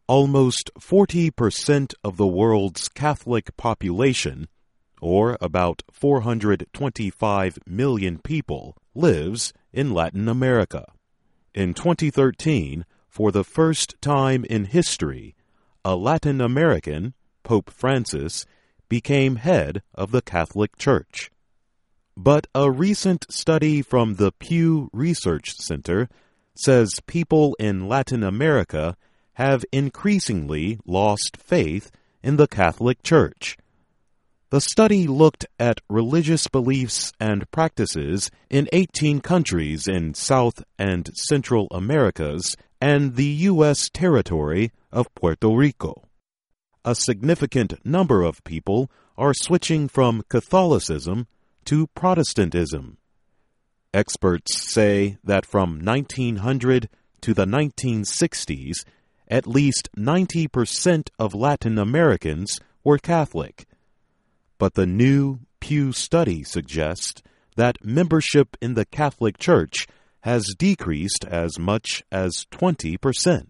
Almost 40% of the world's Catholic population, or about 425 million people, lives in Latin America. In 2013, for the first time in history, a Latin American, Pope Francis, became head of the Catholic Church. But a recent study from the Pew Research Center says people in Latin America have increasingly lost faith in the Catholic Church. The study looked at religious beliefs and practices in 18 countries in South and Central Americas and the U.S. territory of Puerto Rico. A significant number of people are switching from Catholicism to Protestantism. Experts say that from 1900 to the 1960s, at least 90% of Latin Americans were Catholic. But the new Pew study suggests that membership in the Catholic Church has decreased as much as 20%.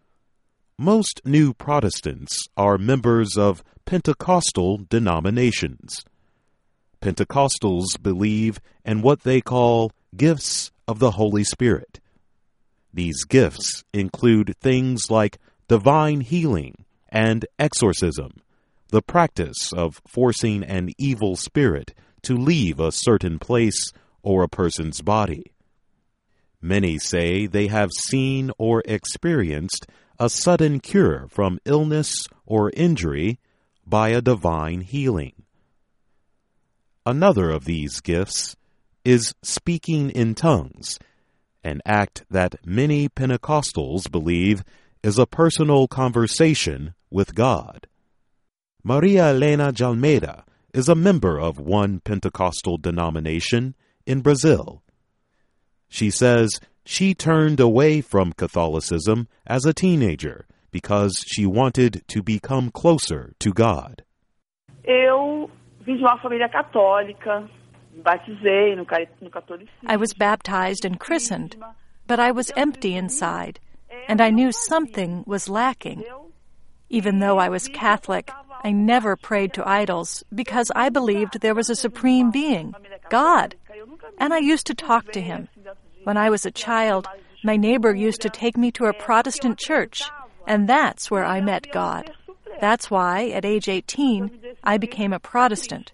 Most new Protestants are members of Pentecostal denominations. Pentecostals believe in what they call gifts of the Holy Spirit. These gifts include things like divine healing and exorcism, the practice of forcing an evil spirit to leave a certain place or a person's body. Many say they have seen or experienced a sudden cure from illness or injury by a divine healing. Another of these gifts is speaking in tongues, an act that many Pentecostals believe is a personal conversation with God. Maria Helena de Almeida is a member of one Pentecostal denomination in Brazil. She says she turned away from Catholicism as a teenager because she wanted to become closer to God. Eu vim de uma família católica. I was baptized and christened, but I was empty inside, and I knew something was lacking. Even though I was Catholic, I never prayed to idols because I believed there was a supreme being, God, and I used to talk to him. When I was a child, my neighbor used to take me to a Protestant church, and that's where I met God. That's why, at age 18, I became a Protestant.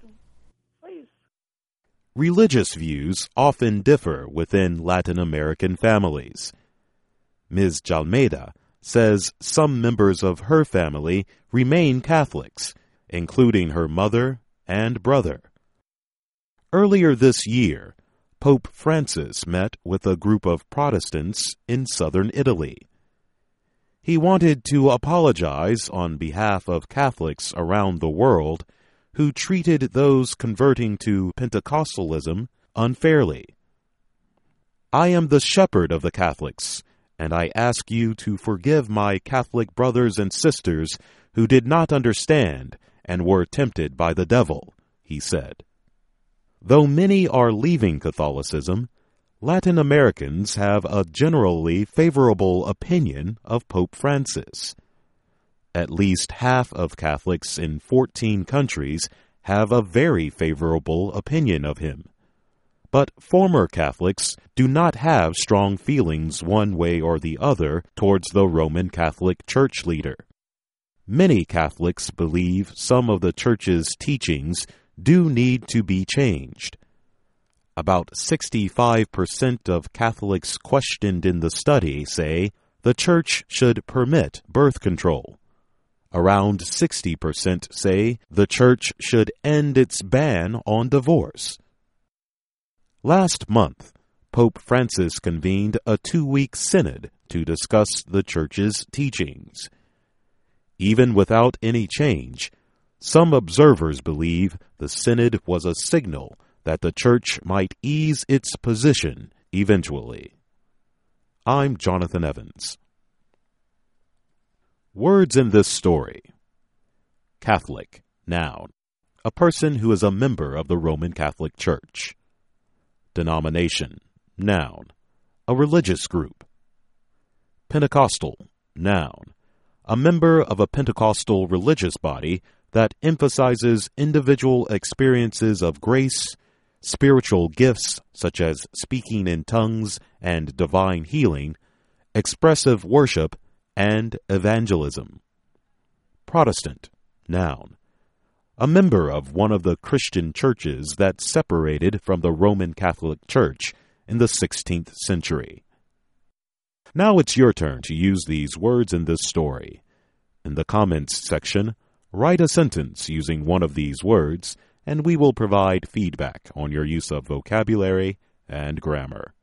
Religious views often differ within Latin American families. Ms. de Almeida says some members of her family remain Catholics, including her mother and brother. Earlier this year, Pope Francis met with a group of Protestants in southern Italy. He wanted to apologize on behalf of Catholics around the world who treated those converting to Pentecostalism unfairly. I am the shepherd of the Catholics, and I ask you to forgive my Catholic brothers and sisters who did not understand and were tempted by the devil, he said. Though many are leaving Catholicism, Latin Americans have a generally favorable opinion of Pope Francis. At least half of Catholics in 14 countries have a very favorable opinion of him. But former Catholics do not have strong feelings one way or the other towards the Roman Catholic Church leader. Many Catholics believe some of the Church's teachings do need to be changed. About 65% of Catholics questioned in the study say the Church should permit birth control. Around 60% say the Church should end its ban on divorce. Last month, Pope Francis convened a 2-week synod to discuss the Church's teachings. Even without any change, some observers believe the synod was a signal that the Church might ease its position eventually. I'm Jonathan Evans. Words in this story. Catholic, noun, a person who is a member of the Roman Catholic Church. Denomination, noun, a religious group. Pentecostal, noun, a member of a Pentecostal religious body that emphasizes individual experiences of grace, spiritual gifts such as speaking in tongues and divine healing, expressive worship, and evangelism. Protestant, noun. A member of one of the Christian churches that separated from the Roman Catholic Church in the 16th century. Now it's your turn to use these words in this story. In the comments section, write a sentence using one of these words, and we will provide feedback on your use of vocabulary and grammar.